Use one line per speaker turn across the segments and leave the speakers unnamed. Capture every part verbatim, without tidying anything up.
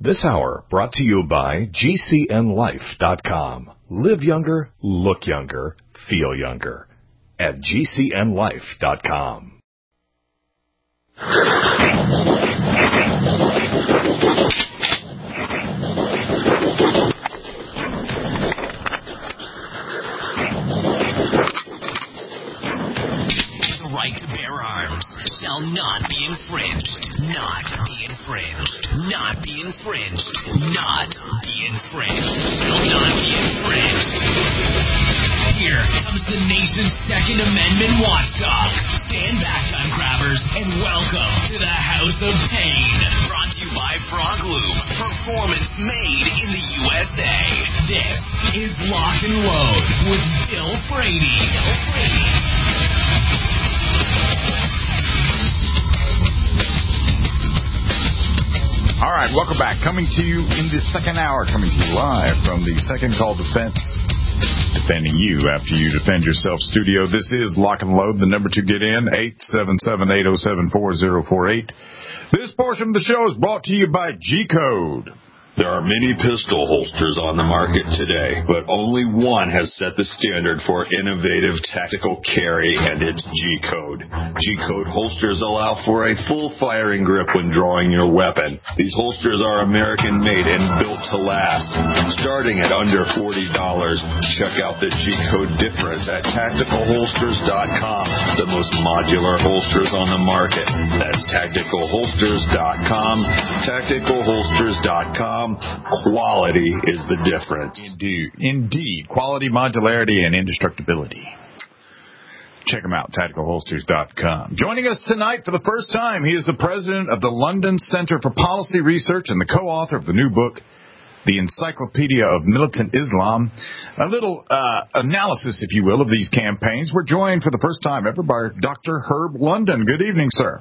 This hour brought to you by G C N life dot com. Live younger, look younger, feel younger at G C N life dot com.
The right to bear arms shall not be infringed. Not be infringed. Not be infringed. Not be infringed. Shall not be infringed. Here comes the nation's Second Amendment watchdog. Stand back, gun grabbers, and welcome to the House of Pain. Brought to you by Frog Lube. Performance made in the U S A. This is Lock and Load with Bill Frady. Bill Frady.
All right, welcome back. Coming to you in the second hour, coming to you live from the Second Call Defense, defending you after you defend yourself studio. This is Lock and Load. The number to get in, eight seven seven, eight oh seven, four oh four eight. This portion of the show is brought to you by G-Code.
There are many pistol holsters on the market today, but only one has set the standard for innovative tactical carry, and it's G-Code. G-Code holsters allow for a full firing grip when drawing your weapon. These holsters are American-made and built to last. Starting at under forty dollars, check out the G-Code difference at tactical holsters dot com, the most modular holsters on the market. That's tactical holsters dot com, tactical holsters dot com. Quality is the difference.
Indeed. Indeed. Quality, modularity, and indestructibility. Check them out, tactical holsters dot com. Joining us tonight for the first time, he is the president of the London Center for Policy Research and the co-author of the new book, The Encyclopedia of Militant Islam. A little uh, analysis, if you will, of these campaigns. We're joined for the first time ever by Doctor Herb London. Good evening, sir.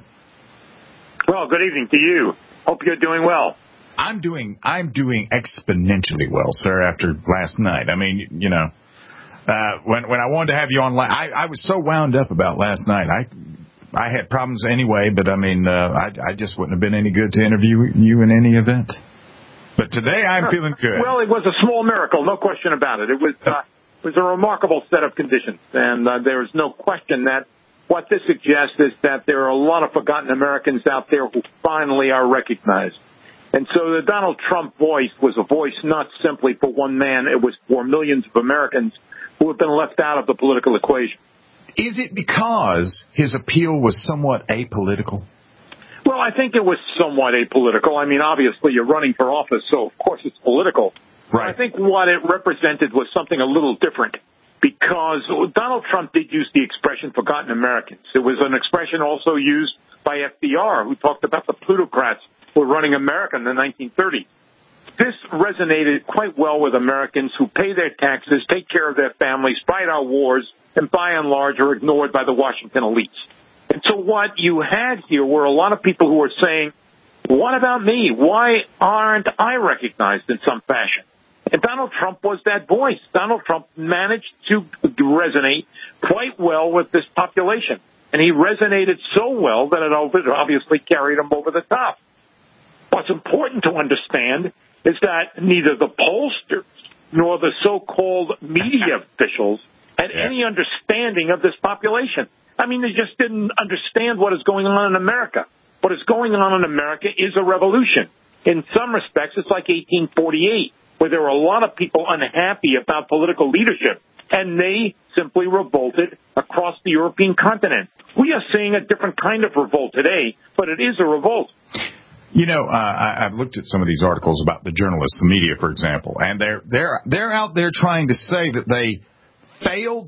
Well, good evening to you. Hope you're doing well.
I'm doing I'm doing exponentially well, sir, after last night. I mean, you know, uh, when when I wanted to have you on, I, I was so wound up about last night. I I had problems anyway, but I mean, uh, I, I just wouldn't have been any good to interview you in any event. But today I'm feeling good.
Well, it was a small miracle, no question about it. It was uh, it was a remarkable set of conditions, and uh, there is no question that what this suggests is that there are a lot of forgotten Americans out there who finally are recognized. And so the Donald Trump voice was a voice not simply for one man. It was for millions of Americans who have been left out of the political equation.
Is it because his appeal was somewhat apolitical?
Well, I think it was somewhat apolitical. I mean, obviously, you're running for office, so of course it's political.
Right.
But I think what it represented was something a little different, because Donald Trump did use the expression forgotten Americans. It was an expression also used by F D R, who talked about the plutocrats were running America in the nineteen thirties. This resonated quite well with Americans who pay their taxes, take care of their families, fight our wars, and by and large are ignored by the Washington elites. And so what you had here were a lot of people who were saying, what about me? Why aren't I recognized in some fashion? And Donald Trump was that voice. Donald Trump managed to resonate quite well with this population. And he resonated so well that it obviously carried him over the top. What's important to understand is that neither the pollsters nor the so-called media officials had
yeah.
any understanding of this population. I mean, they just didn't understand what is going on in America. What is going on in America is a revolution. In some respects, it's like eighteen forty-eight, where there were a lot of people unhappy about political leadership, and they simply revolted across the European continent. We are seeing a different kind of revolt today, but it is a revolt.
You know, uh, I, I've looked at some of these articles about the journalists, the media, for example, and they're they're they're out there trying to say that they failed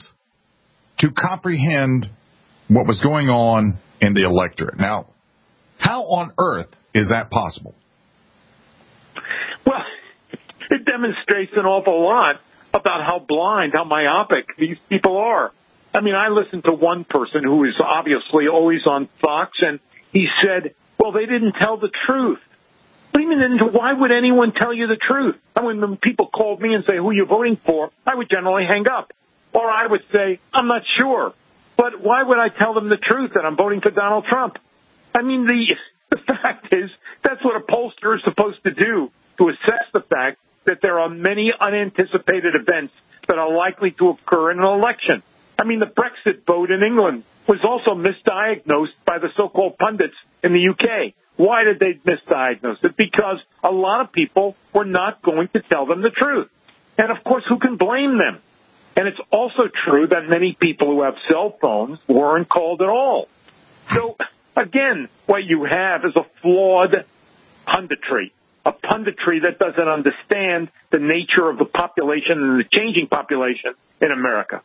to comprehend what was going on in the electorate. Now, how on earth is that possible?
Well, it demonstrates an awful lot about how blind, how myopic these people are. I mean, I listened to one person who is obviously always on Fox, and he said, well, they didn't tell the truth. What do you mean? Why would anyone tell you the truth? And when people called me and say, who are you voting for, I would generally hang up. Or I would say, I'm not sure. But why would I tell them the truth that I'm voting for Donald Trump? I mean, the the fact is, that's what a pollster is supposed to do. to assess the fact that there are many unanticipated events that are likely to occur in an election. I mean, the Brexit vote in England was also misdiagnosed by the so-called pundits in the U K. Why did they misdiagnose it? Because a lot of people were not going to tell them the truth. And, of course, who can blame them? And it's also true that many people who have cell phones weren't called at all. So, again, what you have is a flawed punditry, a punditry that doesn't understand the nature of the population and the changing population in America.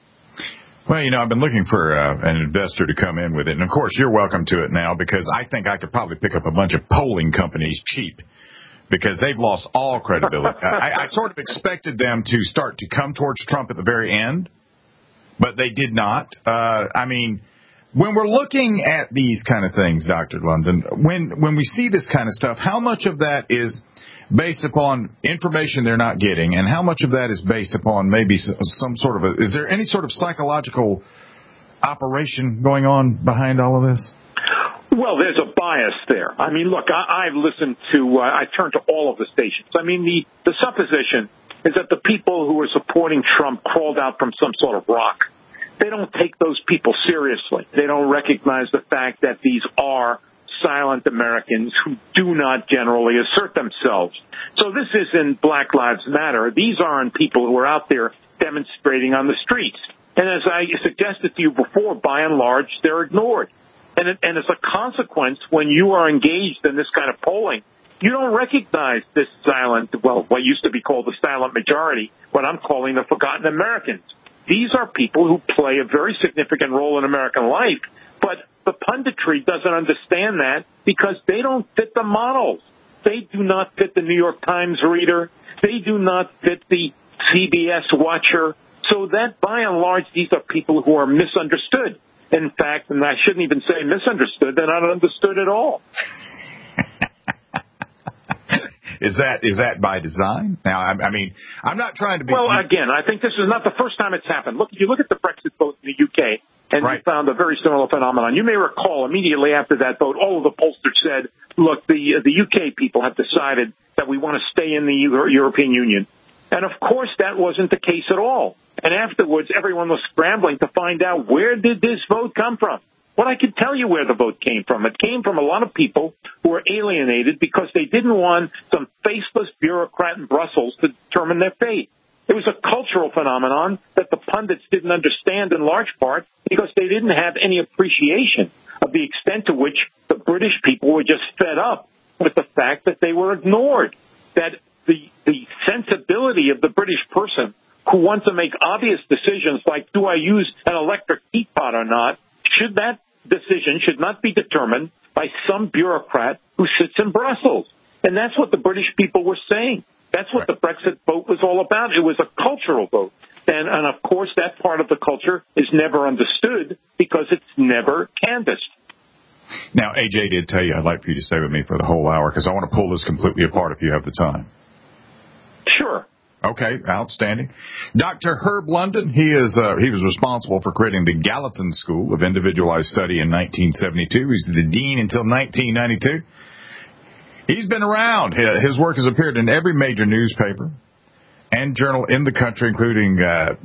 Well, you know, I've been looking for uh, an investor to come in with it. And, of course, you're welcome to it now because I think I could probably pick up a bunch of polling companies cheap because they've lost all credibility. I, I sort of expected them to start to come towards Trump at the very end, but they did not. Uh, I mean, when we're looking at these kind of things, Doctor London, when when we see this kind of stuff, how much of that is based upon information they're not getting, and how much of that is based upon maybe some sort of a, is there any sort of psychological operation going on behind all of this?
Well, there's a bias there. I mean, look, I, I've listened to, uh, I turned to all of the stations. I mean, the, the supposition is that the people who are supporting Trump crawled out from some sort of rock. They don't take those people seriously. They don't recognize the fact that these are silent Americans who do not generally assert themselves. So this isn't Black Lives Matter. These aren't people who are out there demonstrating on the streets. And as I suggested to you before, by and large, they're ignored. And, it, and as a consequence, when you are engaged in this kind of polling, you don't recognize this silent, well, what used to be called the silent majority, what I'm calling the forgotten Americans. These are people who play a very significant role in American life, but the punditry doesn't understand that because they don't fit the models. They do not fit the New York Times reader. They do not fit the C B S watcher. So that, by and large, these are people who are misunderstood. In fact, and I shouldn't even say misunderstood, they're not understood at all.
Is that is that by design? Now, I, I mean, I'm not trying to be...
Well, again, I think this is not the first time it's happened. Look, you look at the Brexit vote in the U K, and right. You found a very similar phenomenon. You may recall immediately after that vote, all of the pollsters said, look, the the U K people have decided that we want to stay in the European Union. And, of course, that wasn't the case at all. And afterwards, everyone was scrambling to find out where did this vote come from. Well, I can tell you where the vote came from. It came from a lot of people who were alienated because they didn't want some faceless bureaucrat in Brussels to determine their fate. It was a cultural phenomenon that the pundits didn't understand in large part because they didn't have any appreciation of the extent to which the British people were just fed up with the fact that they were ignored, that the the sensibility of the British person who wants to make obvious decisions like, do I use an electric heat pot or not, should that decision should not be determined by some bureaucrat who sits in Brussels. And that's what the British people were saying. That's what the Brexit vote was all about. It was a cultural vote. And, and of course, that part of the culture is never understood because it's never canvassed.
Now, A J did tell you I'd like for you to stay with me for the whole hour because I want to pull this completely apart if you have the time.
Sure.
Okay, outstanding. Doctor Herb London, he is uh, he was responsible for creating the Gallatin School of Individualized Study in nineteen seventy-two. He's the dean until nineteen ninety-two. He's been around. His work has appeared in every major newspaper and journal in the country, including uh,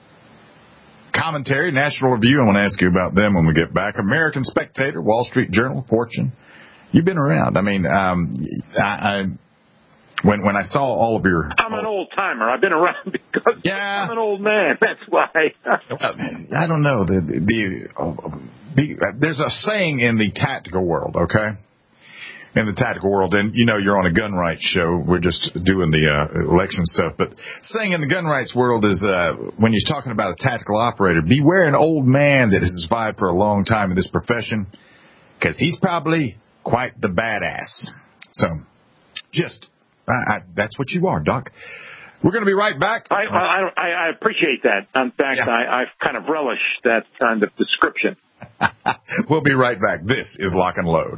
Commentary, National Review. I want to ask you about them when we get back. American Spectator, Wall Street Journal, Fortune. You've been around. I mean, um, I... I When when I saw all of your...
I'm an old-timer. I've been around because
yeah.
I'm an old man. That's why.
I don't know. The, the, the There's a saying in the tactical world, okay? In the tactical world, and, you know, you're on a gun rights show. We're just doing the uh, election stuff. But saying in the gun rights world is uh, when you're talking about a tactical operator, beware an old man that has survived for a long time in this profession because he's probably quite the badass. So, just... I, I, that's what you are, Doc. We're going to be right back.
I, I, I appreciate that. In fact, yeah. I, I kind of relish that kind of description.
We'll be right back. This is Lock and Load.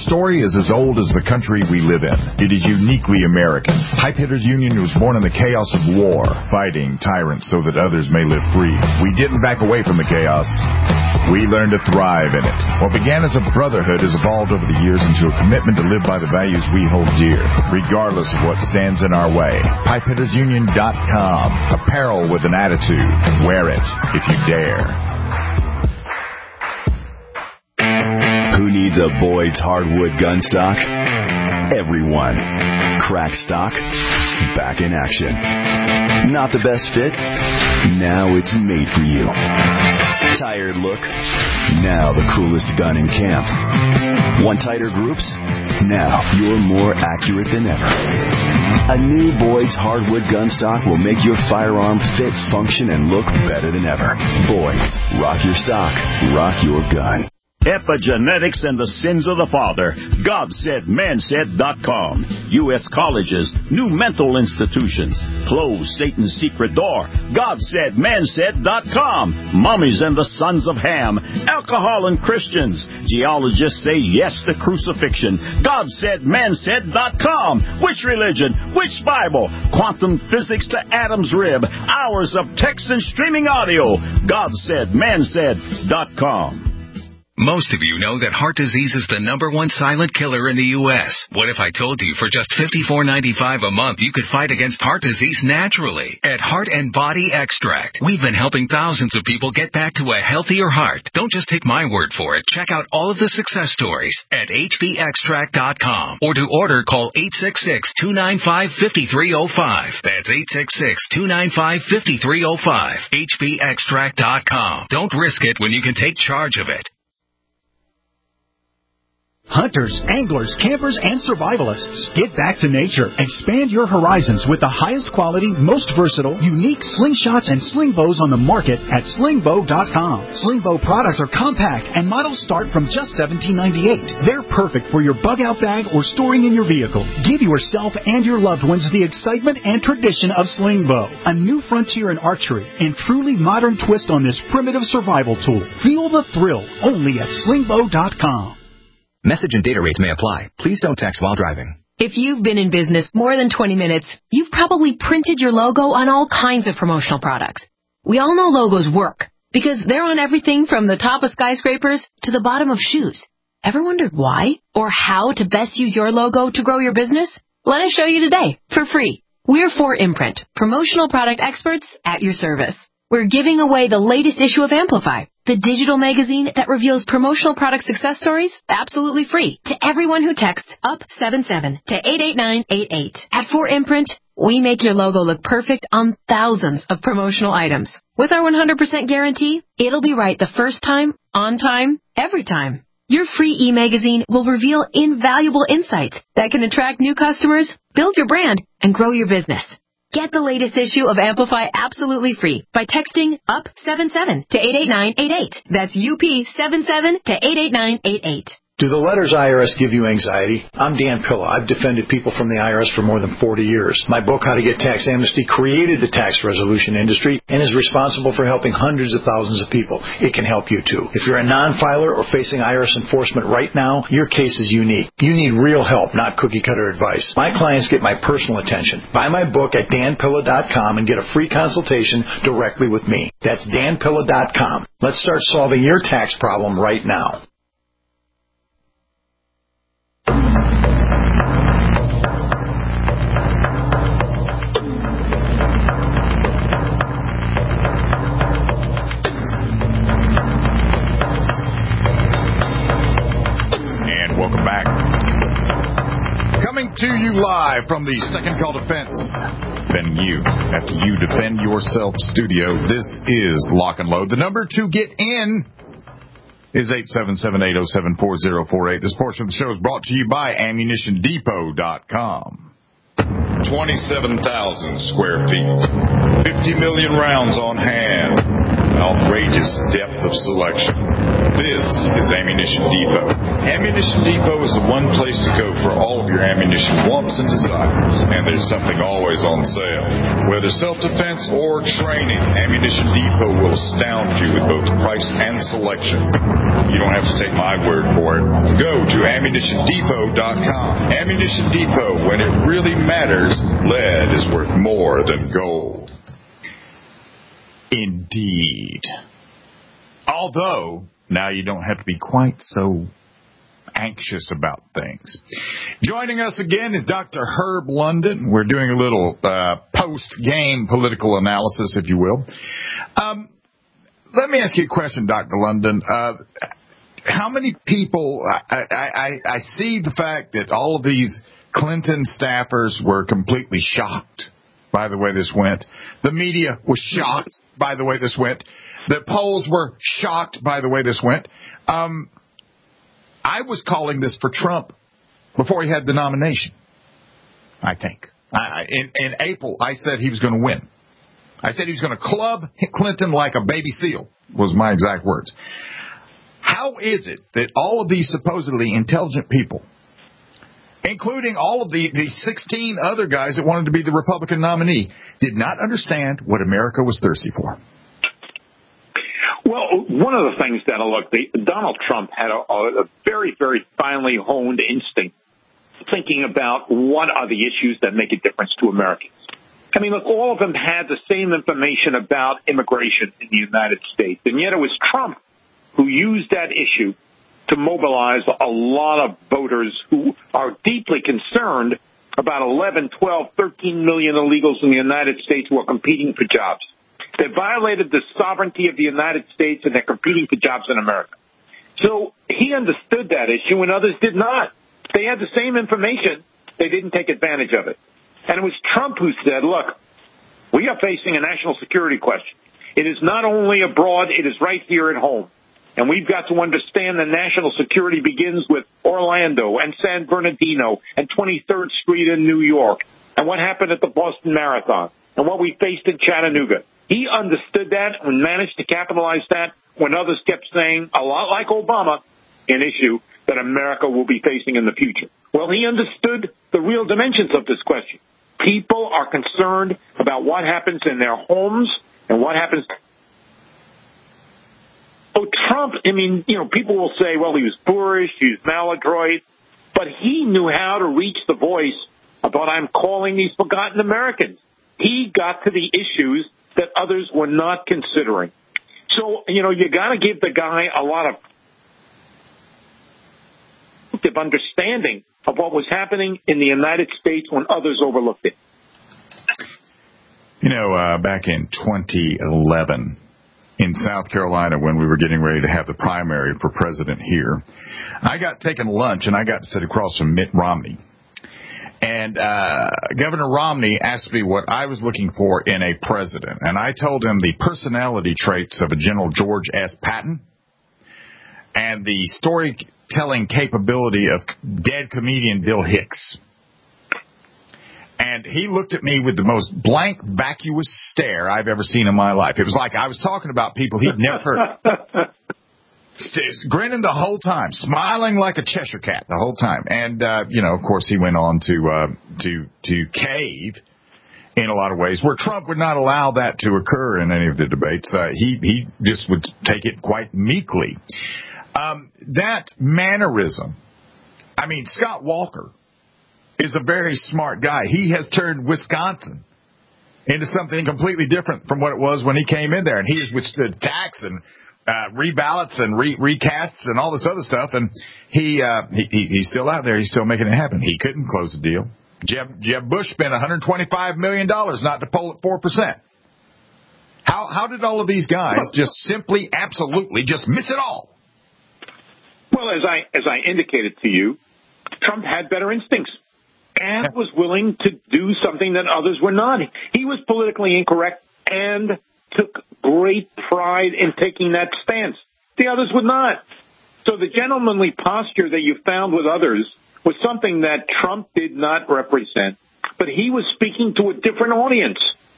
story is as old as the country we live in. It is uniquely American. Pipe Hitters Union was born in the chaos of war, fighting tyrants so that others may live free. We didn't back away from the chaos. We learned to thrive in it. What began as a brotherhood has evolved over the years into a commitment to live by the values we hold dear, regardless of what stands in our way. Pipe Hitters Union dot com. Apparel with an attitude. Wear it if you dare.
Who needs a Boyd's hardwood gun stock? Everyone. Crack stock, back in action. Not the best fit? Now it's made for you. Tired look? Now the coolest gun in camp. Want tighter groups? Now you're more accurate than ever. A new Boyd's hardwood gun stock will make your firearm fit, function, and look better than ever. Boyd's. Rock your stock. Rock your gun.
Epigenetics and the Sins of the Father. God Said, Man Said dot com. U S colleges, new mental institutions. Close Satan's secret door. God Said, Man Said dot com. Mummies and the Sons of Ham. Alcohol and Christians. Geologists say yes to crucifixion. God Said, Man Said dot com. Which religion? Which Bible? Quantum physics to Adam's rib. Hours of text and streaming audio. God Said, Man Said dot com.
Most of you know that heart disease is the number one silent killer in the U S What if I told you for just fifty-four ninety-five a month you could fight against heart disease naturally? At Heart and Body Extract, we've been helping thousands of people get back to a healthier heart. Don't just take my word for it. Check out all of the success stories at H B extract dot com. Or to order, call eight six six, two nine five, five three zero five. That's eight six six, two nine five, five three zero five. H B extract dot com. Don't risk it when you can take charge of it.
Hunters, anglers, campers, and survivalists. Get back to nature. Expand your horizons with the highest quality, most versatile, unique slingshots and sling bows on the market at sling bow dot com. Sling bow products are compact and models start from just seventeen ninety-eight. They're perfect for your bug out bag or storing in your vehicle. Give yourself and your loved ones the excitement and tradition of sling bow. A new frontier in archery and truly modern twist on this primitive survival tool. Feel the thrill only at sling bow dot com.
Message and data rates may apply. Please don't text while driving.
If you've been in business more than twenty minutes, you've probably printed your logo on all kinds of promotional products. We all know logos work because they're on everything from the top of skyscrapers to the bottom of shoes. Ever wondered why or how to best use your logo to grow your business? Let us show you today for free. We're four Imprint, promotional product experts at your service. We're giving away the latest issue of Amplify, the digital magazine that reveals promotional product success stories absolutely free to everyone who texts up seven seven to eight eight nine eight eight. At four Imprint, we make your logo look perfect on thousands of promotional items. With our one hundred percent guarantee, it'll be right the first time, on time, every time. Your free e-magazine will reveal invaluable insights that can attract new customers, build your brand, and grow your business. Get the latest issue of Amplify absolutely free by texting up seven seven to eight eight nine eight eight. That's U P seven seven to eight eight nine eight eight.
Do the letters I R S give you anxiety? I'm Dan Pilla. I've defended people from the I R S for more than forty years. My book, How to Get Tax Amnesty, created the tax resolution industry and is responsible for helping hundreds of thousands of people. It can help you, too. If you're a non-filer or facing I R S enforcement right now, your case is unique. You need real help, not cookie-cutter advice. My clients get my personal attention. Buy my book at dan pilla dot com and get a free consultation directly with me. That's dan pilla dot com. Let's start solving your tax problem right now.
Welcome back. Coming to you live from the Second Call Defense. Defending you after you defend yourself studio. This is Lock and Load. The number to get in is eight seven seven, eight oh seven, four oh four eight. This portion of the show is brought to you by ammunition depot dot com.
twenty-seven thousand square feet. fifty million rounds on hand.
outrageous depth of selection. This is Ammunition Depot. Ammunition Depot is the one place to go for all of your ammunition wants and desires, and there's something always on sale. Whether self-defense or training, Ammunition Depot will astound you with both price and selection. You don't have to take my word for it. Go to ammunition depot dot com. Ammunition Depot, when it really matters, lead is worth more than gold. Indeed. Although, now you don't have to be quite so anxious about things. Joining us again is Doctor Herb London. We're doing a little uh, post-game political analysis, if you will. Um, let me ask you a question, Doctor London. Uh, how many people, I, I, I see the fact that all of these Clinton staffers were completely shocked by the way this went. The media was shocked by the way this went. The polls were shocked by the way this went. Um, I was calling this for Trump before he had the nomination, I think. I, in, in April, I said he was going to win. I said he was going to club Clinton like a baby seal, was my exact words. How is it that all of these supposedly intelligent people, including all of the, the sixteen other guys that wanted to be the Republican nominee, did not understand what America was thirsty for?
Well, one of the things that, look, the, Donald Trump had a, a very, very finely honed instinct thinking about what are the issues that make a difference to Americans. I mean, look, all of them had the same information about immigration in the United States, and yet it was Trump who used that issue to mobilize a lot of voters who are deeply concerned about eleven, twelve, thirteen million illegals in the United States who are competing for jobs. They violated the sovereignty of the United States, and they're competing for jobs in America. So he understood that issue, and others did not. They had the same information. They didn't take advantage of it. And it was Trump who said, look, we are facing a national security question. It is not only abroad, it is right here at home. And we've got to understand that national security begins with Orlando and San Bernardino and twenty-third Street in New York, and what happened at the Boston Marathon, and what we faced in Chattanooga. He understood that and managed to capitalize that when others kept saying, a lot like Obama, an issue that America will be facing in the future. Well, he understood the real dimensions of this question. People are concerned about what happens in their homes and what happens. So Trump, I mean, you know, people will say, well, he was boorish, he was maladroit, but he knew how to reach the voice of what I'm calling these forgotten Americans. He got to the issues that others were not considering. So, you know, you got to give the guy a lot of understanding of what was happening in the United States when others overlooked it.
You know, uh, back in twenty eleven, in South Carolina, when we were getting ready to have the primary for president here, I got taken lunch, and I got to sit across from Mitt Romney. And uh Governor Romney asked me what I was looking for in a president. And I told him the personality traits of a General George S. Patton and the storytelling capability of dead comedian Bill Hicks. And he looked at me with the most blank, vacuous stare I've ever seen in my life. It was like I was talking about people he'd never heard. Grinning the whole time, smiling like a Cheshire cat the whole time. And, uh, you know, of course, he went on to uh, to to cave in a lot of ways, where Trump would not allow that to occur in any of the debates. Uh, he, he just would take it quite meekly. Um, that mannerism, I mean, Scott Walker is a very smart guy. He has turned Wisconsin into something completely different from what it was when he came in there. And he has withstood tax and Uh, reballots and re- recasts and all this other stuff, and he, uh, he, he he's still out there. He's still making it happen. He couldn't close the deal. Jeb, Jeb Bush spent one hundred twenty-five million dollars not to poll at four percent. How how did all of these guys just simply, absolutely, just miss it all?
Well, as I as I indicated to you, Trump had better instincts and was willing to do something that others were not. He was politically incorrect and took great pride in taking that stance. The others would not. So the gentlemanly posture that you found with others was something that Trump did not represent. But he was speaking to a different audience.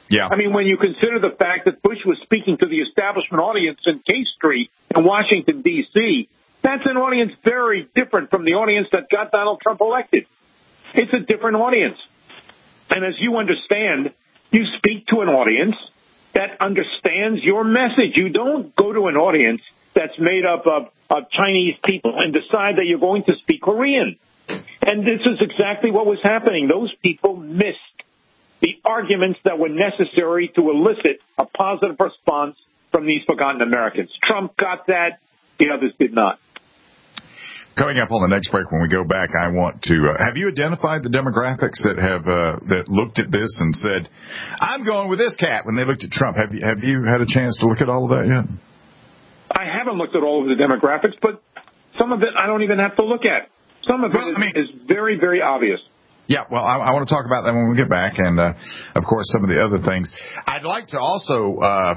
Yeah.
I mean, when you consider the fact that Bush was speaking to the establishment audience in K Street in Washington, D C, that's an audience very different from the audience that got Donald Trump elected. It's a different audience. And as you understand, you speak to an audience that understands your message. You don't go to an audience that's made up of, of Chinese people and decide that you're going to speak Korean. And this is exactly what was happening. Those people missed the arguments that were necessary to elicit a positive response from these forgotten Americans. Trump got that. The others did not.
Coming up on the next break, when we go back, I want to uh, have you identified the demographics that have uh, that looked at this and said, "I'm going with this cat." When they looked at Trump, have you have you had a chance to look at all of that yet?
I haven't looked at all of the demographics, but some of it I don't even have to look at. Some of
well,
it is,
I mean,
is very, very obvious.
Yeah, well, I, I want to talk about that when we get back, and uh, of course, some of the other things. I'd like to also, uh,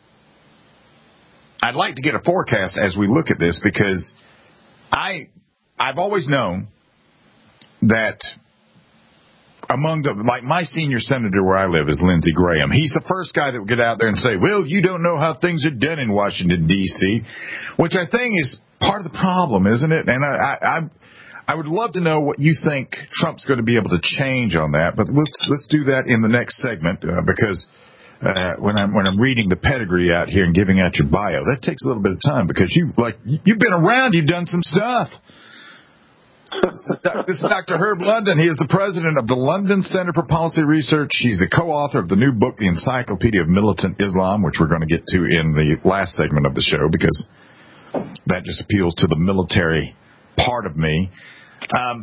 I'd like to get a forecast as we look at this, because I, I've always known that among the, like my senior senator where I live is Lindsey Graham. He's the first guy that would get out there and say, well, you don't know how things are done in Washington, D C, which I think is part of the problem, isn't it? And I, I, I I would love to know what you think Trump's going to be able to change on that, but let's let's do that in the next segment, uh, because uh, when I'm when I'm reading the pedigree out here and giving out your bio, that takes a little bit of time, because you like you've been around, you've done some stuff. This is Doctor Herb London. He is the president of the London Center for Policy Research. He's the co-author of the new book, The Encyclopedia of Militant Islam, which we're going to get to in the last segment of the show, because that just appeals to the military part of me. Um,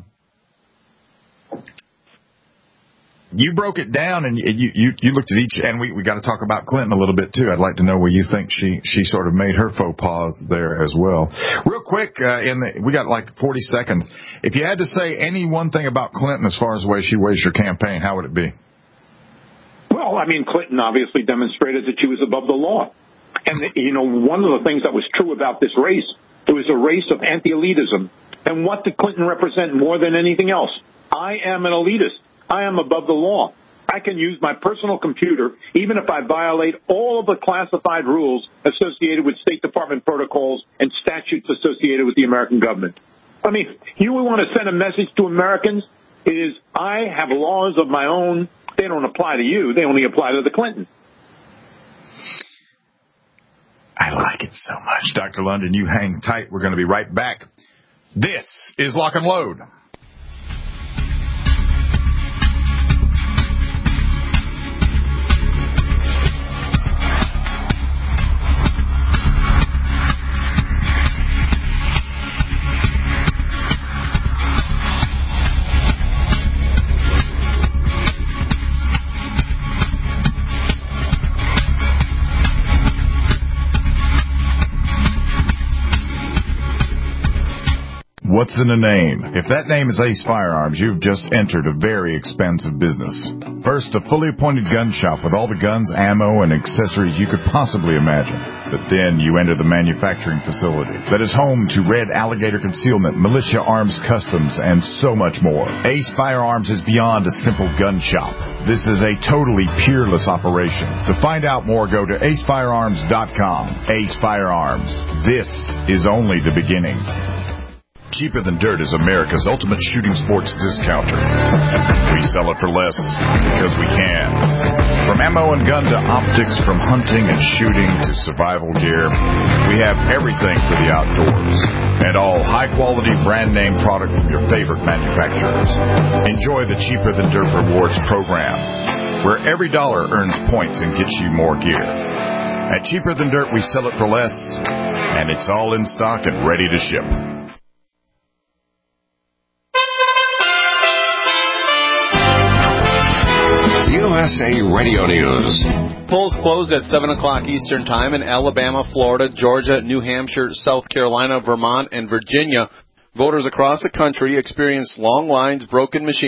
you broke it down, and you, you, you looked at each, and we, we got to talk about Clinton a little bit too. I'd like to know where you think she, she sort of made her faux pas there as well. Real quick, uh, in the, we got like forty seconds. If you had to say any one thing about Clinton as far as the way she waged her campaign, how would it be?
Well, I mean, Clinton obviously demonstrated that she was above the law. And, you know, one of the things that was true about this race, it was a race of anti-elitism. And what did Clinton represent more than anything else? I am an elitist. I am above the law. I can use my personal computer, even if I violate all of the classified rules associated with State Department protocols and statutes associated with the American government. I mean, you want to send a message to Americans, it is, I have laws of my own. They don't apply to you. They only apply to the Clintons.
I like it so much. Doctor London, you hang tight. We're going to be right back. This is Lock and Load. What's in a name? If that name is Ace Firearms, you've just entered a very expensive business. First, a fully appointed gun shop with all the guns, ammo, and accessories you could possibly imagine. But then you enter the manufacturing facility that is home to Red Alligator Concealment, Militia Arms Customs, and so much more. Ace Firearms is beyond a simple gun shop. This is a totally peerless operation. To find out more, go to ace firearms dot com. Ace Firearms. This is only the beginning. Cheaper Than Dirt is America's ultimate shooting sports discounter. We sell it for less because we can. From ammo and gun to optics, from hunting and shooting to survival gear, we have everything for the outdoors. And all high-quality brand-name product from your favorite manufacturers. Enjoy the Cheaper Than Dirt Rewards program, where every dollar earns points and gets you more gear. At Cheaper Than Dirt, we sell it for less, and it's all in stock and ready to ship.
U S A Radio News.
Polls closed at seven o'clock Eastern Time in Alabama, Florida, Georgia, New Hampshire, South Carolina, Vermont, and Virginia. Voters across the country experienced long lines, broken machines, and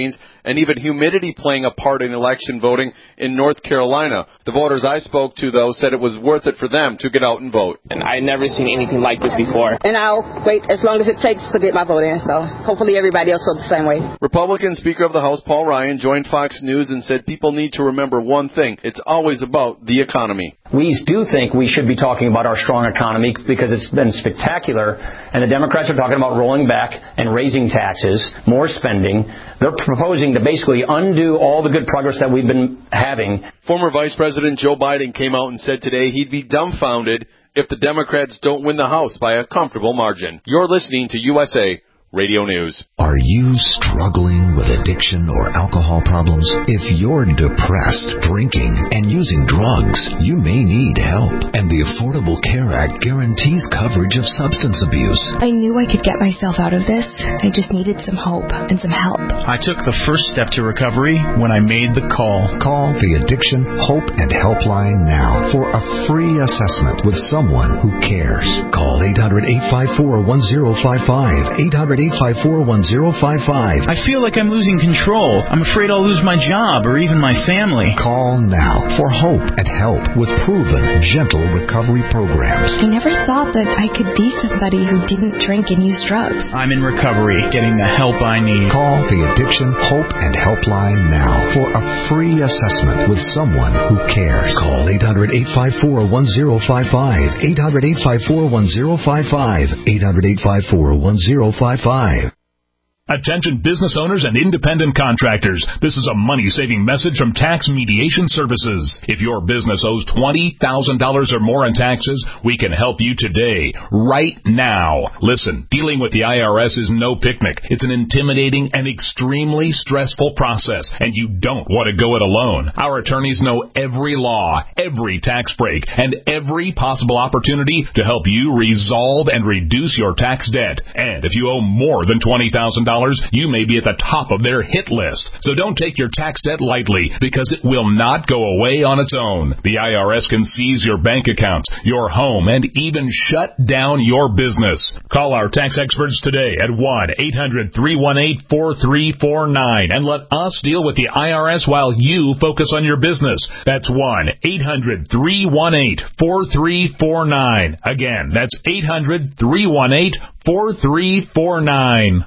and even humidity playing a part in election voting in North Carolina. The voters I spoke to, though, said it was worth it for them to get out and vote.
And I'd never seen anything like this before.
And I'll wait as long as it takes to get my vote in, so hopefully everybody else feels the same way.
Republican Speaker of the House Paul Ryan joined Fox News and said people need to remember one thing. It's always about the economy.
We do think we should be talking about our strong economy because it's been spectacular, and the Democrats are talking about rolling back and raising taxes, more spending. They're proposing to basically undo all the good progress that we've been having.
Former Vice President Joe Biden came out and said today he'd be dumbfounded if the Democrats don't win the House by a comfortable margin. You're listening to U S A Radio News.
Are you struggling with addiction or alcohol problems? If you're depressed, drinking, and using drugs, you may need help. And the Affordable Care Act guarantees coverage of substance abuse.
I knew I could get myself out of this. I just needed some hope and some help.
I took the first step to recovery when I made the call.
Call the Addiction Hope and Helpline now for a free assessment with someone who cares. Call eight hundred, eight five four, one zero five five. eight hundred, eight five four, one zero five five.
I feel like I'm losing control. I'm afraid I'll lose my job or even my family.
Call now for hope and help with proven, gentle recovery programs.
I never thought that I could be somebody who didn't drink and use drugs.
I'm in recovery, getting the help I need.
Call the Addiction Hope and Helpline now for a free assessment with someone who cares. Call eight hundred, eight five four, one zero five five. eight hundred, eight five four, one zero five five. eight hundred, eight five four, one zero five five.
Attention business owners and independent contractors. This is a money-saving message from Tax Mediation Services. If your business owes twenty thousand dollars or more in taxes, we can help you today, right now. Listen, dealing with the I R S is no picnic. It's an intimidating and extremely stressful process, and you don't want to go it alone. Our attorneys know every law, every tax break, and every possible opportunity to help you resolve and reduce your tax debt. And if you owe more than twenty thousand dollars, you may be at the top of their hit list. So don't take your tax debt lightly, because it will not go away on its own. The I R S can seize your bank accounts, your home, and even shut down your business. Call our tax experts today at one eight hundred, three one eight, four three four nine and let us deal with the I R S while you focus on your business. That's one eight hundred, three one eight, four three four nine. Again, that's eight hundred, three one eight, four three four nine.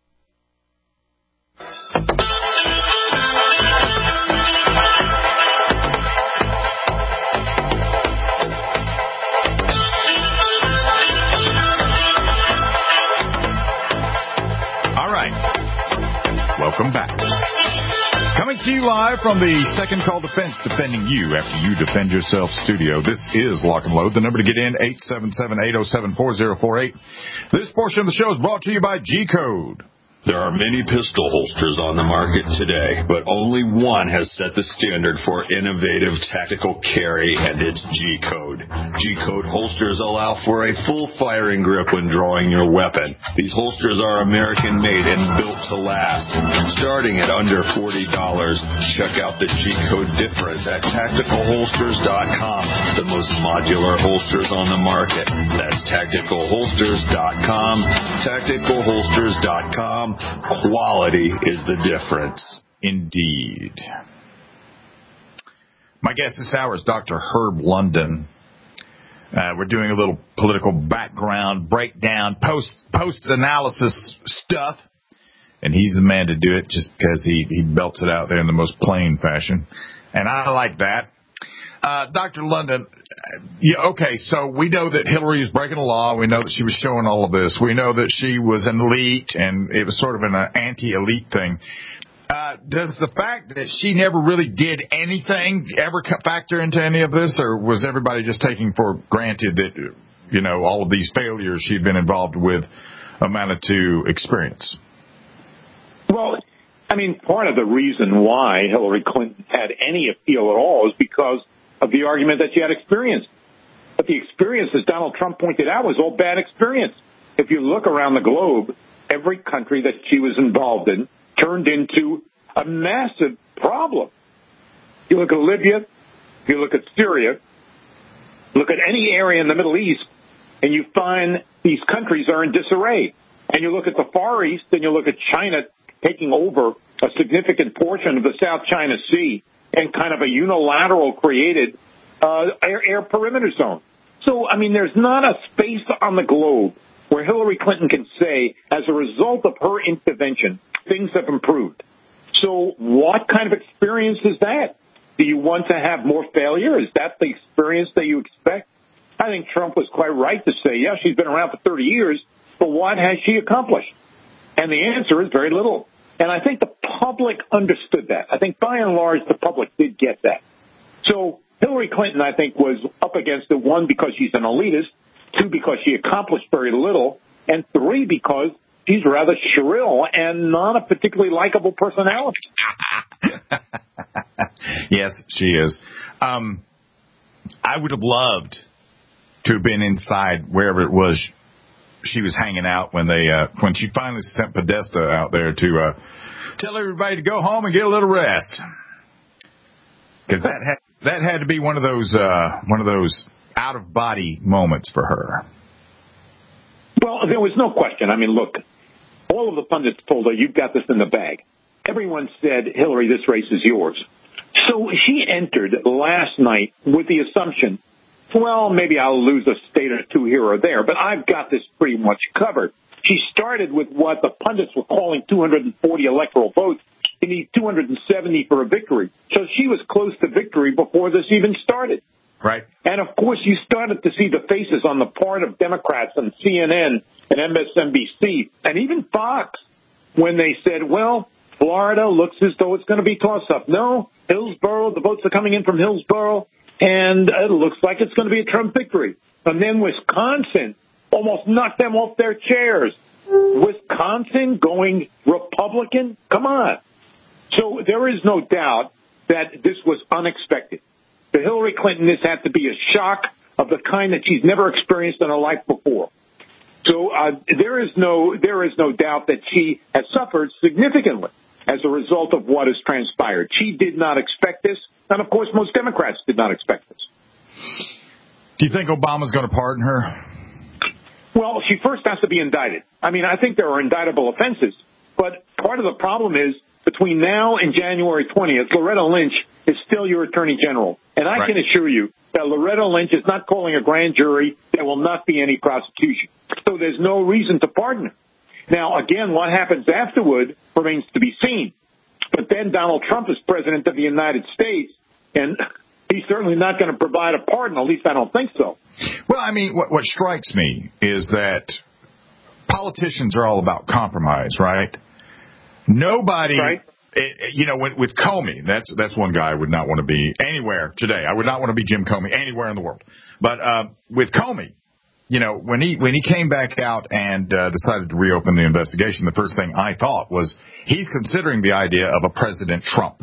Welcome back. Coming to you live from the Second Call Defense, defending you after you defend yourself studio. This is Lock and Load. The number to get in, eight seven seven, eight oh seven, four oh four eight. This portion of the show is brought to you by G-Code.
There are many pistol holsters on the market today, but only one has set the standard for innovative tactical carry, and it's G-Code. G-Code holsters allow for a full firing grip when drawing your weapon. These holsters are American-made and built to last. Starting at under forty dollars, check out the G-Code difference at tactical holsters dot com, the most modular holsters on the market. That's tactical holsters dot com, tactical holsters dot com. Quality is the difference.
Indeed. My guest this hour is Doctor Herb London. Uh, we're doing a little political background breakdown, post post analysis stuff, and he's the man to do it just because he, he belts it out there in the most plain fashion, and I like that. Uh, Doctor London, yeah, okay, so we know that Hillary was breaking the law. We know that she was showing all of this. We know that she was an elite, and it was sort of an anti-elite thing. Uh, does the fact that she never really did anything ever factor into any of this, or was everybody just taking for granted that, you know, all of these failures she'd been involved with amounted to experience?
Well, I mean, part of the reason why Hillary Clinton had any appeal at all is because of the argument that she had experience. But the experience, as Donald Trump pointed out, was all bad experience. If you look around the globe, every country that she was involved in turned into a massive problem. You look at Libya, you look at Syria, look at any area in the Middle East, and you find these countries are in disarray. And you look at the Far East, and you look at China taking over a significant portion of the South China Sea and kind of a unilateral created uh, air, air perimeter zone. So, I mean, there's not a space on the globe where Hillary Clinton can say, as a result of her intervention, things have improved. So what kind of experience is that? Do you want to have more failure? Is that the experience that you expect? I think Trump was quite right to say, yeah, she's been around for thirty years, but what has she accomplished? And the answer is very little. And I think the public understood that. I think by and large the public did get that. So Hillary Clinton, I think, was up against it, one, because she's an elitist, two, because she accomplished very little, and three, because she's rather shrill and not a particularly likable personality.
Yes, she is. Um, I would have loved to have been inside wherever it was she was hanging out when they uh, when she finally sent Podesta out there to uh, tell everybody to go home and get a little rest, because that had, that had to be one of those uh, one of those out of body moments for her.
Well, there was no question. I mean, look, all of the pundits told her, "You've got this in the bag." Everyone said, "Hillary, this race is yours." So she entered last night with the assumption, well, maybe I'll lose a state or two here or there, but I've got this pretty much covered. She started with what the pundits were calling two hundred forty electoral votes. You need two hundred seventy for a victory. So she was close to victory before this even started.
Right.
And, of course, you started to see the faces on the part of Democrats on C N N and M S N B C and even Fox when they said, well, Florida looks as though it's going to be toss-up. No, Hillsborough, the votes are coming in from Hillsborough, and it looks like it's going to be a Trump victory. And then Wisconsin almost knocked them off their chairs. Wisconsin going Republican? Come on. So there is no doubt that this was unexpected. To Hillary Clinton, this had to be a shock of the kind that she's never experienced in her life before. So uh, there is no there is no doubt that she has suffered significantly as a result of what has transpired. She did not expect this, and of course most Democrats did not expect this.
Do you think Obama's going to pardon her?
Well, she first has to be indicted. I mean, I think there are indictable offenses, but part of the problem is between now and January twentieth, Loretta Lynch is still your attorney general. And I right. can assure you that Loretta Lynch is not calling a grand jury. There will not be any prosecution. So there's no reason to pardon her. Now, again, what happens afterward remains to be seen. But then Donald Trump is president of the United States, and he's certainly not going to provide a pardon. At least I don't think so.
Well, I mean, what, what strikes me is that politicians are all about compromise, right? Nobody, right. It, you know, with, with Comey, that's that's one guy I would not want to be anywhere today. I would not want to be Jim Comey anywhere in the world. But uh, with Comey, you know, when he when he came back out and uh, decided to reopen the investigation, the first thing I thought was he's considering the idea of a President Trump,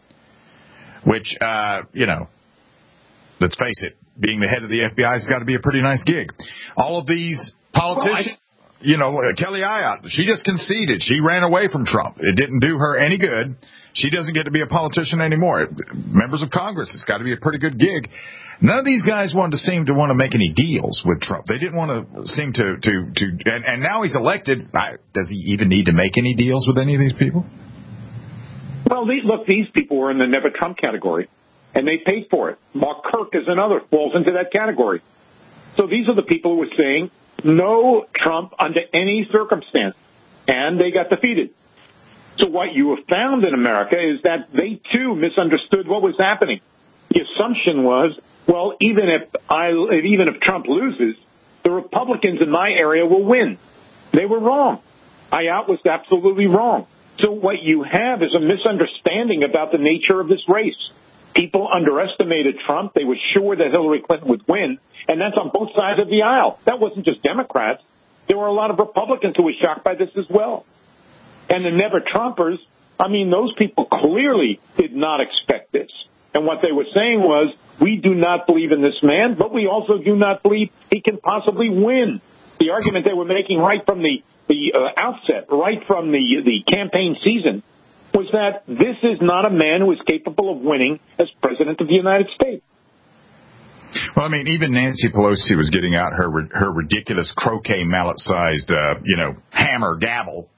which, uh, you know, let's face it, being the head of the F B I has got to be a pretty nice gig. All of these politicians. Well, I- You know, Kelly Ayotte, she just conceded. She ran away from Trump. It didn't do her any good. She doesn't get to be a politician anymore. Members of Congress, it's got to be a pretty good gig. None of these guys wanted to seem to want to make any deals with Trump. They didn't want to seem to, to, to and, and now he's elected. I, does he even need to make any deals with any of these people?
Well, these, look, these people were in the Never Trump category, and they paid for it. Mark Kirk is another, falls into that category. So these are the people who were saying, no Trump under any circumstance, and they got defeated. So what you have found in America is that they, too, misunderstood what was happening. The assumption was, well, even if I, even if Trump loses, the Republicans in my area will win. They were wrong. Ayotte was absolutely wrong. So what you have is a misunderstanding about the nature of this race. People underestimated Trump. They were sure that Hillary Clinton would win, and that's on both sides of the aisle. That wasn't just Democrats. There were a lot of Republicans who were shocked by this as well. And the Never-Trumpers, I mean, those people clearly did not expect this. And what they were saying was, we do not believe in this man, but we also do not believe he can possibly win. The argument they were making right from the, the uh, outset, right from the, the campaign season, was that this is not a man who is capable of winning as president of the United States.
Well, I mean, even Nancy Pelosi was getting out her her ridiculous croquet mallet-sized, uh, you know, hammer gavel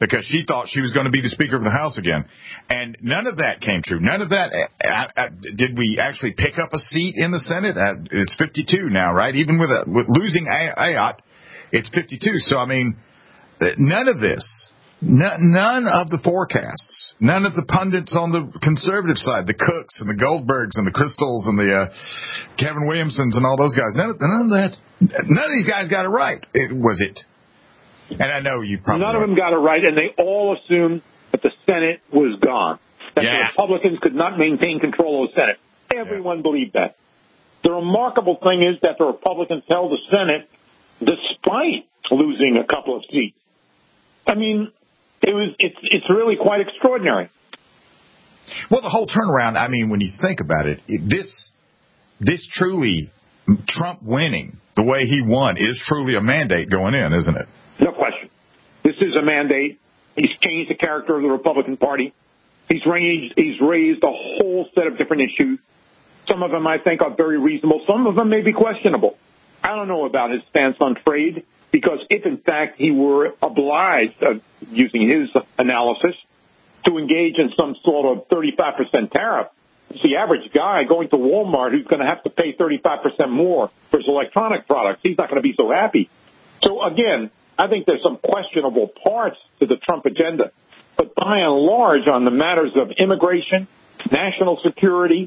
because she thought she was going to be the Speaker of the House again. And none of that came true. None of that. Uh, uh, did we actually pick up a seat in the Senate? Uh, it's fifty-two now, right? Even with, a, with losing Ayotte, it's fifty-two. So, I mean, none of this, none, none of the forecasts, none of the pundits on the conservative side, the Cooks and the Goldbergs and the Crystals and the uh, Kevin Williamsons and all those guys, none of, none of that, none of these guys got it right. It, was it? And I know you probably
None of them got it right, and they all assumed that the Senate was gone, that
yeah.
the Republicans could not maintain control of the Senate. Everyone yeah. believed that. The remarkable thing is that the Republicans held the Senate despite losing a couple of seats. I mean, it was it's it's really quite extraordinary.
Well, the whole turnaround, I mean, when you think about it, it this this truly, Trump winning the way he won is truly a mandate going in, isn't it?
No question. This is a mandate. He's changed the character of the Republican Party. He's raised, he's raised a whole set of different issues. Some of them, I think, are very reasonable. Some of them may be questionable. I don't know about his stance on trade, because if, in fact, he were obliged, uh, using his analysis, to engage in some sort of thirty-five percent tariff, it's the average guy going to Walmart who's going to have to pay thirty-five percent more for his electronic products. He's not going to be so happy. So, again, I think there's some questionable parts to the Trump agenda. But by and large, on the matters of immigration, national security,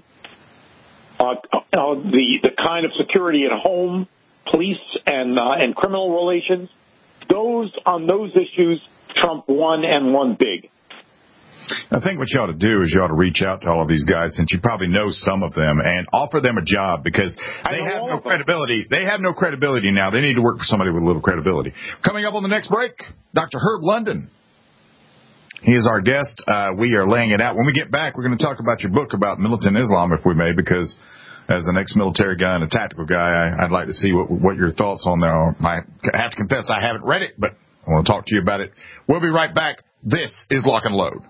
uh, uh, the, the kind of security at home, police and uh, and criminal relations, those on those issues, Trump won and won big.
I think what you ought to do is you ought to reach out to all of these guys, since you probably know some of them, and offer them a job, because they have no credibility. They have no credibility now. They need to work for somebody with a little credibility. Coming up on the next break, Doctor Herb London. He is our guest. Uh, we are laying it out. When we get back, we're going to talk about your book about militant Islam, if we may, because as an ex-military guy and a tactical guy, I, I'd like to see what, what your thoughts on there are. I have to confess I haven't read it, but I want to talk to you about it. We'll be right back. This is Lock and Load.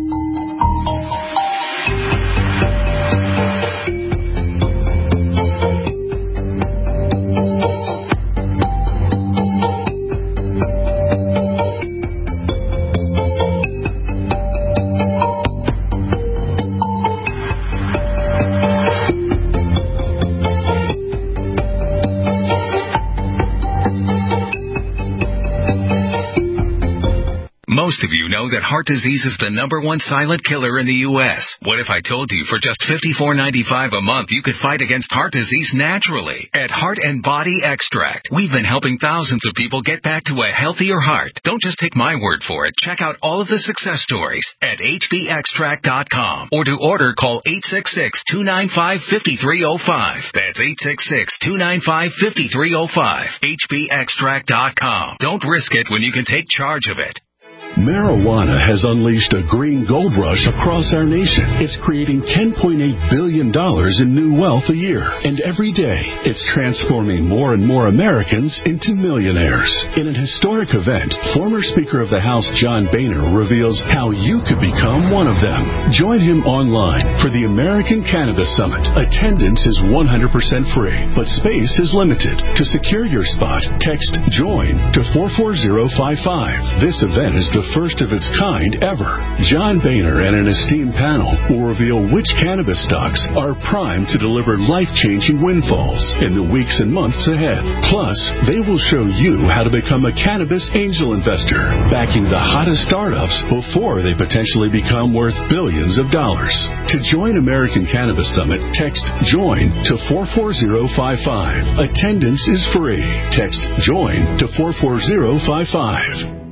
Most of you know that heart disease is the number one silent killer in the U S What if I told you for just fifty-four ninety-five a month you could fight against heart disease naturally? At Heart and Body Extract, we've been helping thousands of people get back to a healthier heart. Don't just take my word for it. Check out all of the success stories at H B extract dot com, or to order, call eight six six, two nine five, five three zero five. That's eight six six, two nine five, five three zero five. H B extract dot com. Don't risk it when you can take charge of it.
Marijuana has unleashed a green gold rush across our nation. It's creating ten point eight billion dollars in new wealth a year. And every day, it's transforming more and more Americans into millionaires. In an historic event, former Speaker of the House John Boehner reveals how you could become one of them. Join him online for the American Cannabis Summit. Attendance is one hundred percent free, but space is limited. To secure your spot, text JOIN to four four zero five five. This event is the first of its kind ever. John Boehner and an esteemed panel will reveal which cannabis stocks are primed to deliver life-changing windfalls in the weeks and months ahead. Plus, they will show you how to become a cannabis angel investor, backing the hottest startups before they potentially become worth billions of dollars. To join American Cannabis Summit, text JOIN to four four zero five five. Attendance is free. Text JOIN to four four zero five five.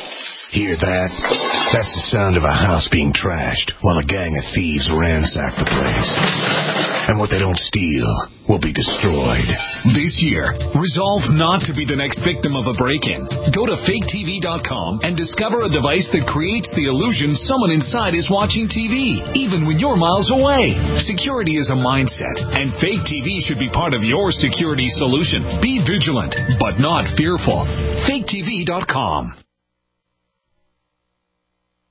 Hear that? That's the sound of a house being trashed while a gang of thieves ransack the place. And what they don't steal will be destroyed.
This year, resolve not to be the next victim of a break-in. Go to fake T V dot com and discover a device that creates the illusion someone inside is watching T V, even when you're miles away. Security is a mindset, and Fake T V should be part of your security solution. Be vigilant, but not fearful. fake T V dot com.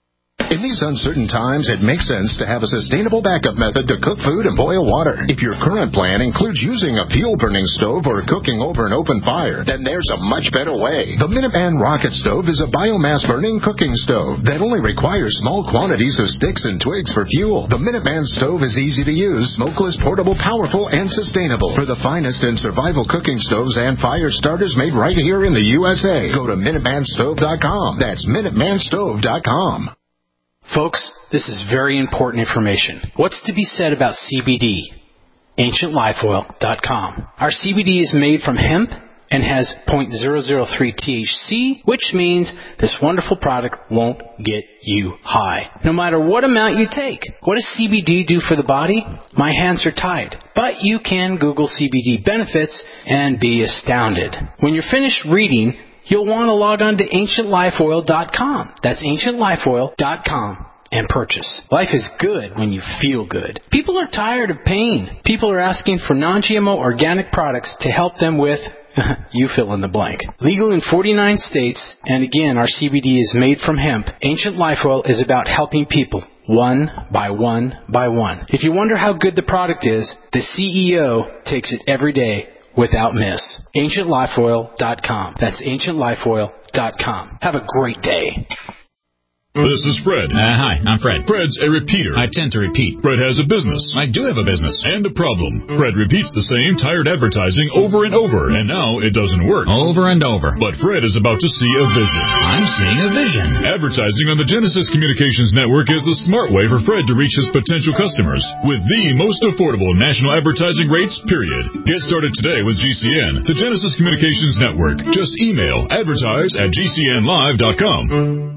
In these uncertain times, it makes sense to have a sustainable backup method to cook food and boil water. If your current plan includes using a fuel-burning stove or cooking over an open fire, then there's a much better way. The Minuteman Rocket Stove is a biomass-burning cooking stove that only requires small quantities of sticks and twigs for fuel. The Minuteman Stove is easy to use, smokeless, portable, powerful, and sustainable. For the finest in survival cooking stoves and fire starters made right here in the U S A, go to Minuteman Stove dot com. That's Minuteman Stove dot com.
Folks, this is very important information. What's to be said about C B D? Ancient Life Oil dot com. Our C B D is made from hemp and has zero point zero zero three T H C, which means this wonderful product won't get you high, no matter what amount you take. What does C B D do for the body? My hands are tied. But you can Google C B D benefits and be astounded. When you're finished reading, you'll want to log on to Ancient Life Oil dot com. That's Ancient Life Oil dot com and purchase. Life is good when you feel good. People are tired of pain. People are asking for non G M O organic products to help them with, you fill in the blank. Legal in forty-nine states, and again, our C B D is made from hemp. Ancient Life Oil is about helping people one by one by one. If you wonder how good the product is, the C E O takes it every day without miss. Ancient Life Oil dot com. That's Ancient Life Oil dot com. Have a great day.
This is Fred.
Uh, hi, I'm Fred.
Fred's a repeater.
I tend to repeat.
Fred has a business.
I do have a business.
And a problem. Fred repeats the same tired advertising over and over, and now it doesn't work.
Over and over.
But Fred is about to see a vision.
I'm seeing a vision.
Advertising on the Genesis Communications Network is the smart way for Fred to reach his potential customers with the most affordable national advertising rates, period. Get started today with G C N, the Genesis Communications Network. Just email advertise at G C N live dot com.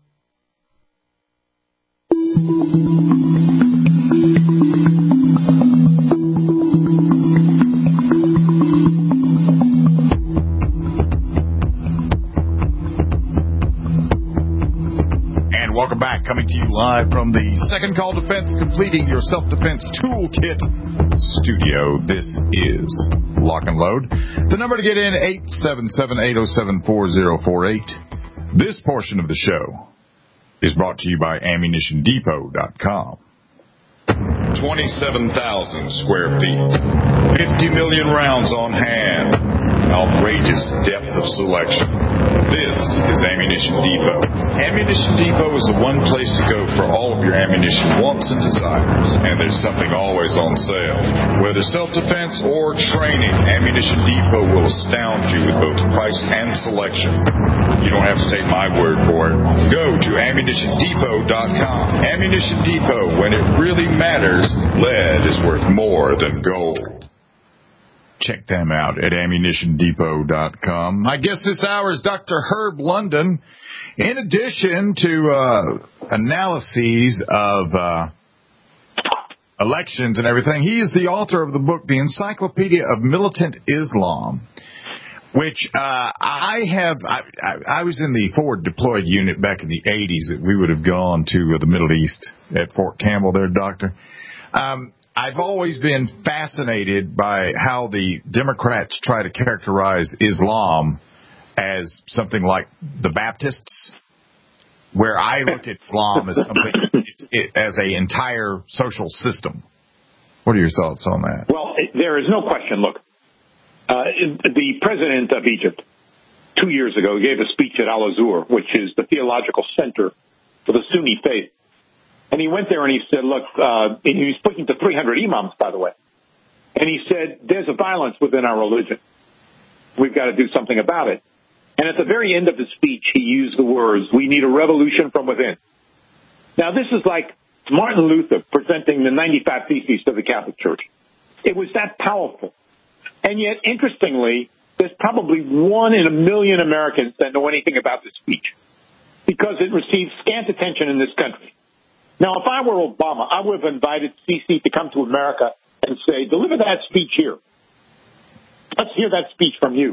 Welcome back. Coming to you live from the Second Call Defense, completing your self-defense toolkit studio. This is Lock and Load. The number to get in, eight seven seven, eight oh seven, four oh four eight. This portion of the show is brought to you by ammunition depot dot com.
twenty-seven thousand square feet. fifty million rounds on hand. Outrageous depth of selection. This is Ammunition Depot. Ammunition Depot is the one place to go for all of your ammunition wants and desires. And there's something always on sale. Whether self-defense or training, Ammunition Depot will astound you with both price and selection. You don't have to take my word for it. Go to ammunition depot dot com. Ammunition Depot, when it really matters, lead is worth more than gold.
Check them out at ammunition depot dot com. My guest this hour is Doctor Herb London. In addition to uh, analyses of uh, elections and everything, he is the author of the book, The Encyclopedia of Militant Islam, which uh, I have. I, I, I was in the forward deployed unit back in the eighties that we would have gone to the Middle East at Fort Campbell there, Doctor. Um I've always been fascinated by how the Democrats try to characterize Islam as something like the Baptists, where I look at Islam as something it's, it, as an entire social system. What are your thoughts on that?
Well, there is no question. Look, uh, the president of Egypt two years ago gave a speech at Al-Azhar, which is the theological center for the Sunni faith. And he went there and he said, look, uh, and he was speaking to three hundred imams, by the way. And he said, there's a violence within our religion. We've got to do something about it. And at the very end of his speech, he used the words, we need a revolution from within. Now, this is like Martin Luther presenting the ninety-five Theses to the Catholic Church. It was that powerful. And yet, interestingly, there's probably one in a million Americans that know anything about this speech because it received scant attention in this country. Now, if I were Obama, I would have invited C C to come to America and say, deliver that speech here. Let's hear that speech from you.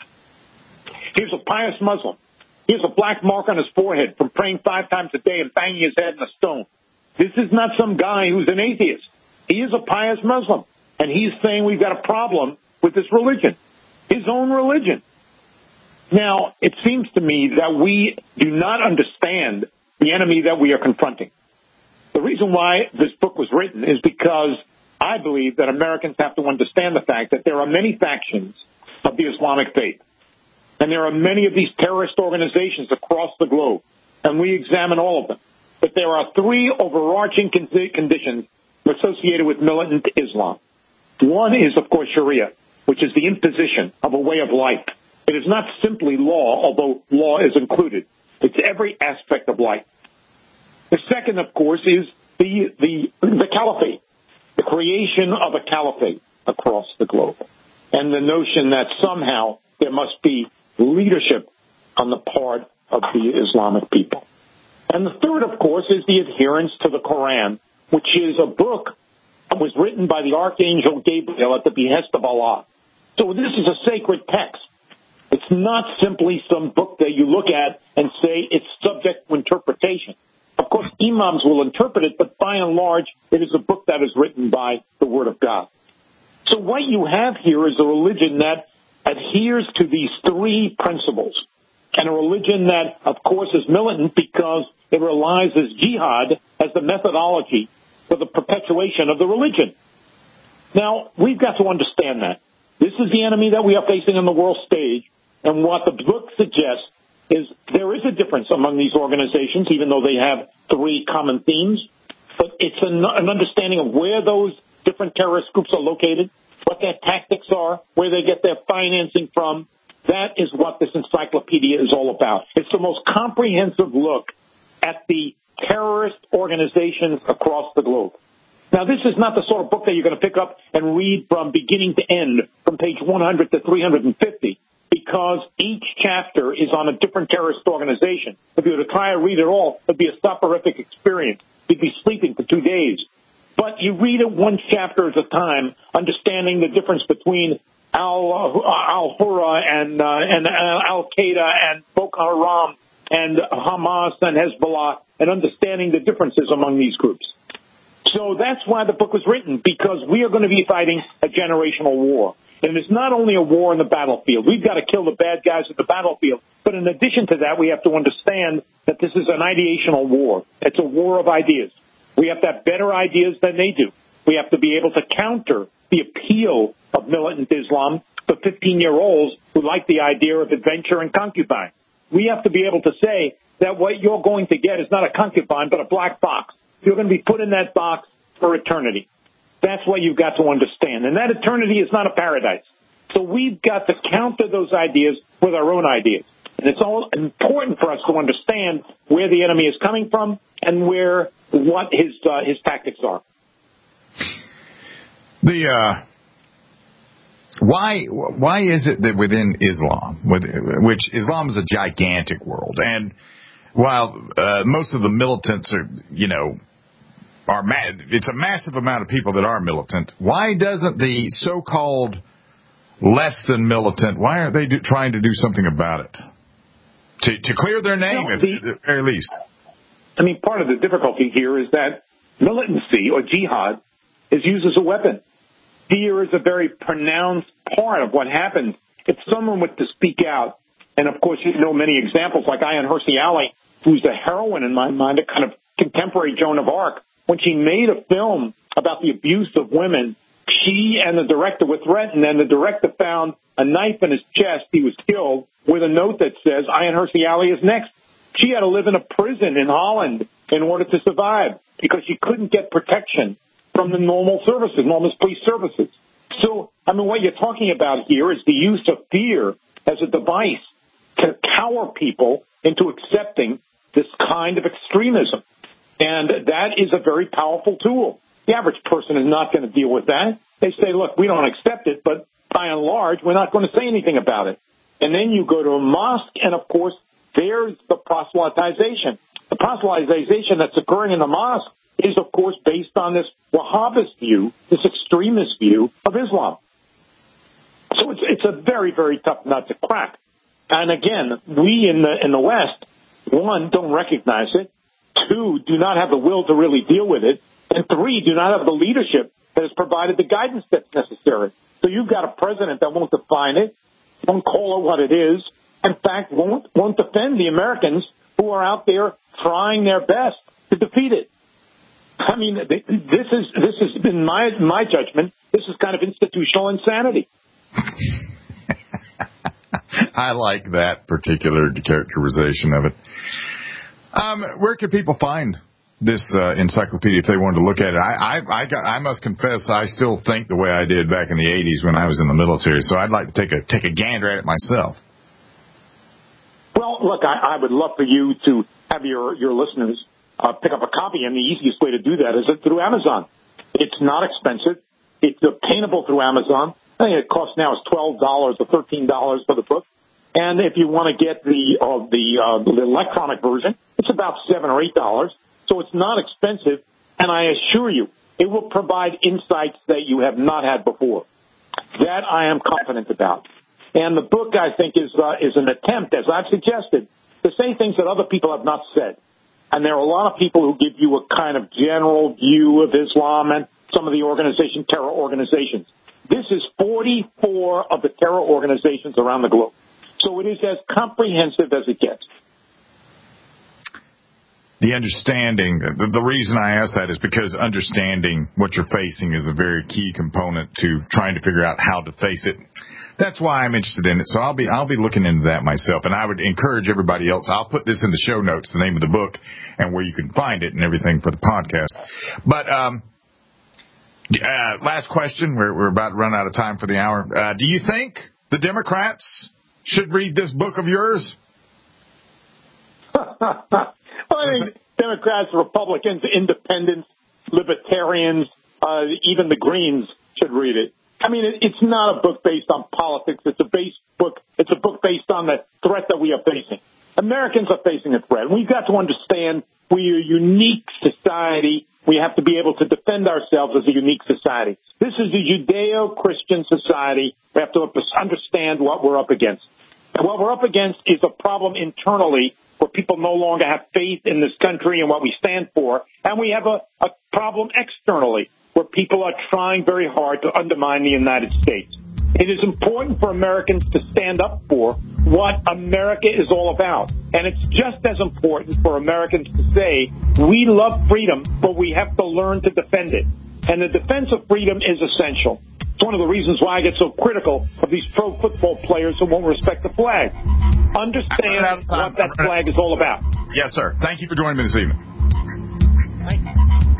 Here's a pious Muslim. Here's a black mark on his forehead from praying five times a day and banging his head in a stone. This is not some guy who's an atheist. He is a pious Muslim. And he's saying we've got a problem with this religion, his own religion. Now, it seems to me that we do not understand the enemy that we are confronting. The reason why this book was written is because I believe that Americans have to understand the fact that there are many factions of the Islamic faith. And there are many of these terrorist organizations across the globe. And we examine all of them. But there are three overarching conditions associated with militant Islam. One is, of course, Sharia, which is the imposition of a way of life. It is not simply law, although law is included. It's every aspect of life. The second, of course, is the, the, the caliphate, the creation of a caliphate across the globe, and the notion that somehow there must be leadership on the part of the Islamic people. And the third, of course, is the adherence to the Quran, which is a book that was written by the Archangel Gabriel at the behest of Allah. So this is a sacred text. It's not simply some book that you look at and say it's subject to interpretation. Of course, imams will interpret it, but by and large, it is a book that is written by the Word of God. So what you have here is a religion that adheres to these three principles, and a religion that, of course, is militant because it relies as jihad as the methodology for the perpetuation of the religion. Now, we've got to understand that. This is the enemy that we are facing on the world stage, and what the book suggests is there is a difference among these organizations, even though they have three common themes, but it's an, an understanding of where those different terrorist groups are located, what their tactics are, where they get their financing from. That is what this encyclopedia is all about. It's the most comprehensive look at the terrorist organizations across the globe. Now, this is not the sort of book that you're going to pick up and read from beginning to end, from page one hundred to three hundred fifty, because each chapter is on a different terrorist organization. If you were to try to read it all, it would be a soporific experience. You'd be sleeping for two days. But you read it one chapter at a time, understanding the difference between Al Al-Hurra and, uh, and uh, Al-Qaeda and Boko Haram and Hamas and Hezbollah, and understanding the differences among these groups. So that's why the book was written, because we are going to be fighting a generational war. And it's not only a war in the battlefield. We've got to kill the bad guys at the battlefield. But in addition to that, we have to understand that this is an ideational war. It's a war of ideas. We have to have better ideas than they do. We have to be able to counter the appeal of militant Islam to fifteen-year-olds who like the idea of adventure and concubine. We have to be able to say that what you're going to get is not a concubine, but a black box. You're going to be put in that box for eternity. That's what you've got to understand. And that eternity is not a paradise. So we've got to counter those ideas with our own ideas. And it's all important for us to understand where the enemy is coming from and where what his uh, his tactics are.
The uh, why why is it that within Islam, which Islam is a gigantic world, and while uh, most of the militants are, you know, are ma- it's a massive amount of people that are militant, why doesn't the so-called less than militant, why aren't they do, trying to do something about it? To, to clear their name, no, the, at the very least.
I mean, part of the difficulty here is that militancy or jihad is used as a weapon. Fear is a very pronounced part of what happens. If someone were to speak out, and of course you know many examples like Ayaan Hirsi Ali, who's a heroine in my mind, a kind of contemporary Joan of Arc. When she made a film about the abuse of women, she and the director were threatened, and the director found a knife in his chest. He was killed with a note that says, Ayaan Hirsi Ali is next. She had to live in a prison in Holland in order to survive because she couldn't get protection from the normal services, normal police services. So, I mean, what you're talking about here is the use of fear as a device to cower people into accepting this kind of extremism. And that is a very powerful tool. The average person is not going to deal with that. They say, look, we don't accept it, but by and large, we're not going to say anything about it. And then you go to a mosque, and of course, there's the proselytization. The proselytization that's occurring in the mosque is, of course, based on this Wahhabist view, this extremist view of Islam. So it's, it's a very, very tough nut to crack. And again, we in the in the West, one, don't recognize it. Two, do not have the will to really deal with it. And three, do not have the leadership that has provided the guidance that's necessary. So you've got a president that won't define it, won't call it what it is, in fact, won't, won't defend the Americans who are out there trying their best to defeat it. I mean, this is this is in my my judgment, this is kind of institutional insanity.
I like that particular characterization of it. Um, where can people find this uh, encyclopedia if they wanted to look at it? I I, I, got, I must confess, I still think the way I did back in the eighties when I was in the military. So I'd like to take a take a gander at it myself.
Well, look, I, I would love for you to have your your listeners uh, pick up a copy, and the easiest way to do that is through Amazon. It's not expensive. It's obtainable through Amazon. I think it costs now is twelve dollars or thirteen dollars for the book. And if you want to get the uh, the, uh, the electronic version, it's about seven or eight dollars. So it's not expensive, and I assure you, it will provide insights that you have not had before. That I am confident about. And the book, I think, is uh, is an attempt, as I've suggested, to say things that other people have not said. And there are a lot of people who give you a kind of general view of Islam and some of the organization, terror organizations. This is forty-four of the terror organizations around the globe. So it is as comprehensive as it gets.
The understanding, the, the reason I ask that is because understanding what you're facing is a very key component to trying to figure out how to face it. That's why I'm interested in it. So I'll be I'll be looking into that myself, and I would encourage everybody else. I'll put this in the show notes, the name of the book, and where you can find it and everything for the podcast. But um, uh, last question. We're we're about to run out of time for the hour. Uh, do you think the Democrats should read this book of yours?
I think Democrats, Republicans, Independents, Libertarians, uh, even the Greens should read it. I mean, it, it's not a book based on politics. It's a base book. It's a book based on the threat that we are facing. Americans are facing a threat. We've got to understand we are a unique society. We have to be able to defend ourselves as a unique society. This is a Judeo-Christian society. We have to understand what we're up against. And what we're up against is a problem internally where people no longer have faith in this country and what we stand for. And we have a, a problem externally where people are trying very hard to undermine the United States. It is important for Americans to stand up for what America is all about. And it's just as important for Americans to say, we love freedom, but we have to learn to defend it. And the defense of freedom is essential. It's one of the reasons why I get so critical of these pro football players who won't respect the flag. Understand what that flag is all about.
Yes, sir. Thank you for joining me this evening.
Thank you.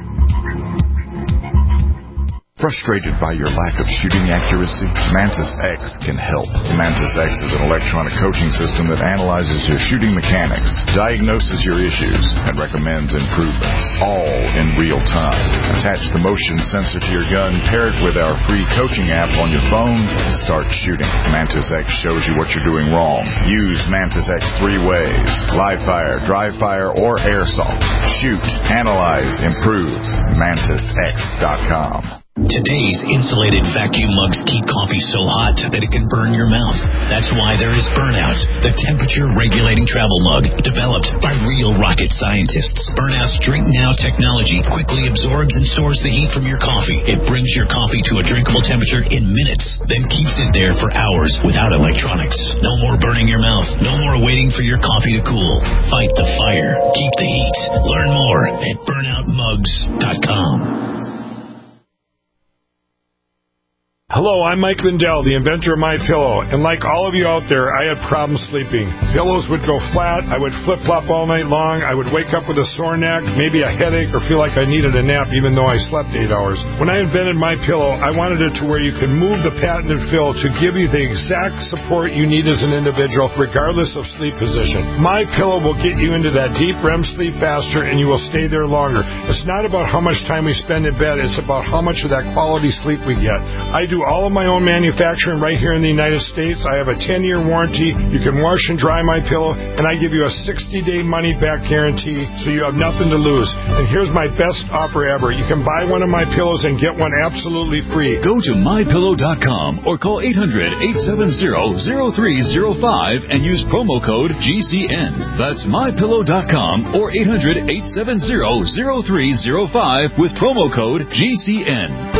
Frustrated by your lack of shooting accuracy? Mantis X can help. Mantis X is an electronic coaching system that analyzes your shooting mechanics, diagnoses your issues, and recommends improvements, all in real time. Attach the motion sensor to your gun paired with our free coaching app on your phone and start shooting. Mantis X shows you what you're doing wrong. Use Mantis X three ways: live fire, dry fire, or airsoft. Shoot, analyze, improve. Mantis X dot com.
Today's insulated vacuum mugs keep coffee so hot that it can burn your mouth. That's why there is Burnout, the temperature-regulating travel mug developed by real rocket scientists. Burnout's Drink Now technology quickly absorbs and stores the heat from your coffee. It brings your coffee to a drinkable temperature in minutes, then keeps it there for hours without electronics. No more burning your mouth. No more waiting for your coffee to cool. Fight the fire. Keep the heat. Learn more at burnout mugs dot com.
Hello, I'm Mike Lindell, the inventor of MyPillow, and like all of you out there, I had problems sleeping. Pillows would go flat, I would flip-flop all night long, I would wake up with a sore neck, maybe a headache, or feel like I needed a nap even though I slept eight hours. When I invented MyPillow, I wanted it to where you could move the patented fill to give you the exact support you need as an individual, regardless of sleep position. MyPillow will get you into that deep R E M sleep faster, and you will stay there longer. It's not about how much time we spend in bed, it's about how much of that quality sleep we get. I do all of my own manufacturing right here in the United States. I have a ten-year warranty. You can wash and dry my pillow, and I give you a sixty-day money-back guarantee, so you have nothing to lose. And here's my best offer ever. You can buy one of my pillows and get one absolutely free.
Go to my pillow dot com or call eight hundred, eight seven zero, zero three zero five and use promo code G C N. That's my pillow dot com or eight hundred, eight seven zero, zero three zero five with promo code G C N.